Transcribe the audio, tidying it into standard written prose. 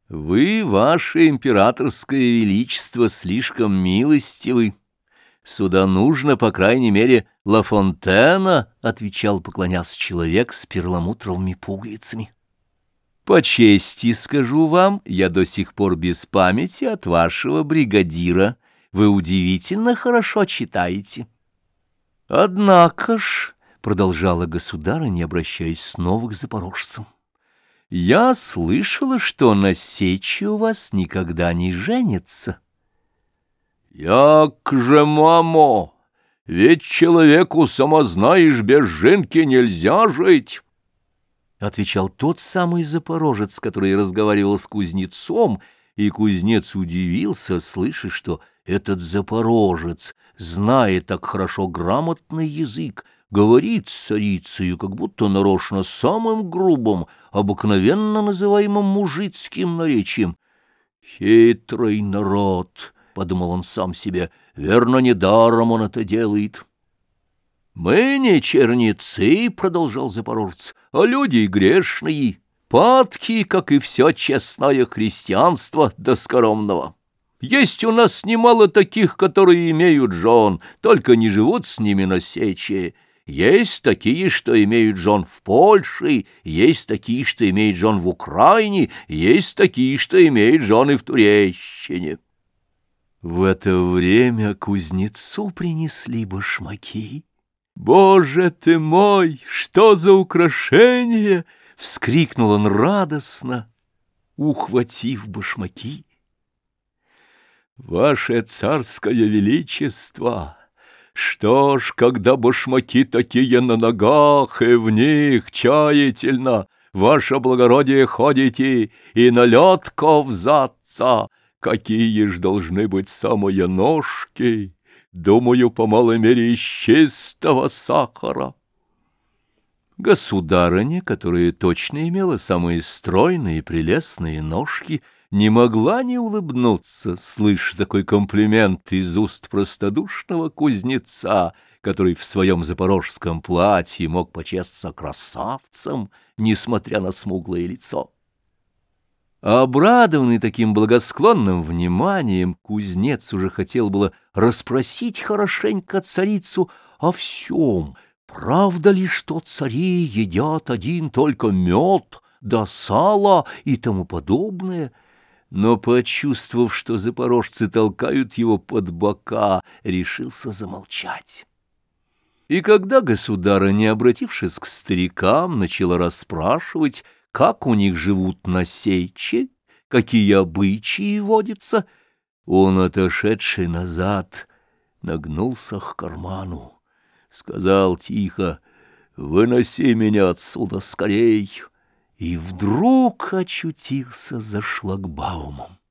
Вы, ваше императорское величество, слишком милостивы. Сюда нужно, по крайней мере, Ла Фонтена, — отвечал, поклонясь человек с перламутровыми пуговицами. По чести скажу вам, я до сих пор без памяти от вашего бригадира. Вы удивительно хорошо читаете. Однако ж, — продолжала государыня, обращаясь снова к запорожцам, — я слышала, что на сече у вас никогда не женится. — Як же, мамо, ведь человеку, сама знаешь, без жинки нельзя жить, — отвечал тот самый запорожец, который разговаривал с кузнецом, и кузнец удивился, слыша, что этот запорожец, зная так хорошо грамотный язык, говорит с царицею, как будто нарочно самым грубым, обыкновенно называемым мужицким наречием. «Хитрый народ», — подумал он сам себе, — «верно, недаром он это делает». «Мы не черницы», — продолжал запорожец, — «а люди грешные, падки, как и все честное христианство до скоромного. Есть у нас немало таких, которые имеют жен, только не живут с ними на сече. Есть такие, что имеют жен в Польше, есть такие, что имеют жен в Украине, есть такие, что имеют жены в Турещине». В это время кузнецу принесли башмаки. «Боже ты мой, что за украшение!» — вскрикнул он радостно, ухватив башмаки. «Ваше царское величество! Что ж, когда башмаки такие на ногах, и в них тщательно, ваше благородие, ходите и на лед ковзаться, какие ж должны быть самые ножки! Думаю, по малой мере, из чистого сахара». Государыня, которая точно имела самые стройные и прелестные ножки, не могла не улыбнуться, слыша такой комплимент из уст простодушного кузнеца, который в своем запорожском платье мог почесться красавцем, несмотря на смуглое лицо. Обрадованный таким благосклонным вниманием, кузнец уже хотел было расспросить хорошенько царицу о всем. Правда ли, что цари едят один только мед да сало и тому подобное? Но, почувствовав, что запорожцы толкают его под бока, решился замолчать. И когда государыня, обратившись к старикам, начала расспрашивать, как у них живут на сече, какие обычаи водятся, он, отошедший назад, нагнулся к карману, сказал тихо: «Выноси меня отсюда скорей!» и вдруг очутился за шлагбаумом.